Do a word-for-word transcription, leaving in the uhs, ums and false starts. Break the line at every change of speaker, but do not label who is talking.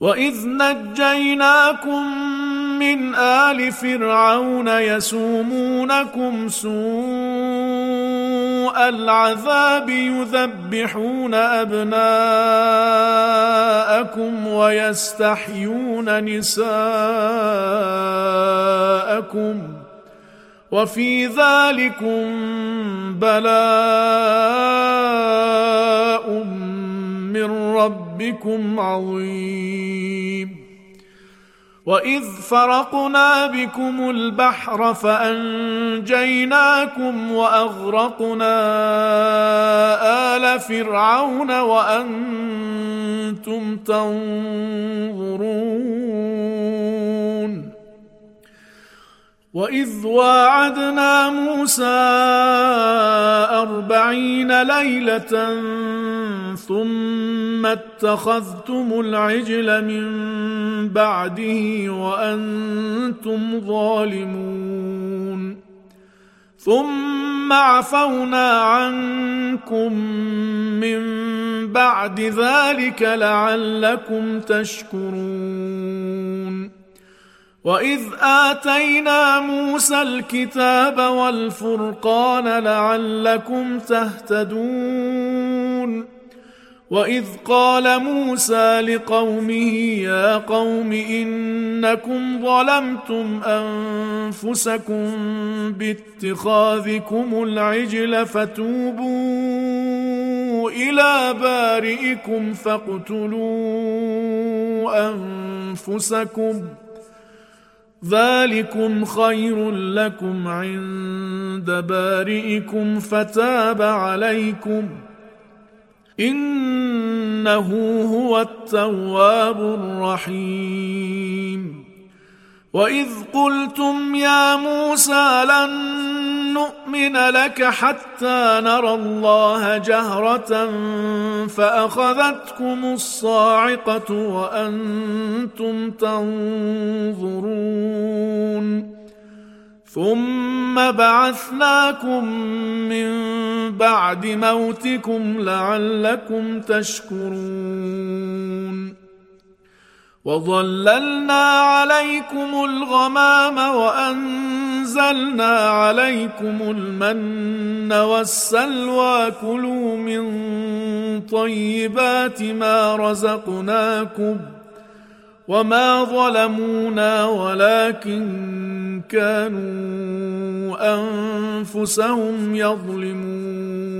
وإذ نجيناكم من آل فرعون يسومونكم سوء العذاب يذبحون أبناءكم ويستحيون نساءكم وفي ذلكم بلاء من ربكم عظيم. وإذ فرقنا بكم البحر فأنجيناكم وأغرقنا آل فرعون وأنتم تنظرون. وإذ واعدنا موسى أربعين ليلة ثم اتخذتم العجل من بعده وأنتم ظالمون ثم عفونا عنكم من بعد ذلك لعلكم تشكرون. وإذ آتينا موسى الكتاب والفرقان لعلكم تهتدون. وإذ قال موسى لقومه يا قوم إنكم ظلمتم أنفسكم باتخاذكم العجل فتوبوا إلى بارئكم فاقتلوا أنفسكم ذلكم خير لكم عند بارئكم فتاب عليكم إنه هو التواب الرحيم. وإذ قلتم يا موسى لن نؤمن لك حتى نرى الله جهرة فأخذتكم الصاعقة وأنتم تنظرون ثم بعثناكم من بعد موتكم لعلكم تشكرون. وظللنا عليكم الغمام وأنزلنا عليكم المن والسلوى كلوا من طيبات ما رزقناكم وما ظلمونا ولكن كانوا أنفسهم يظلمون.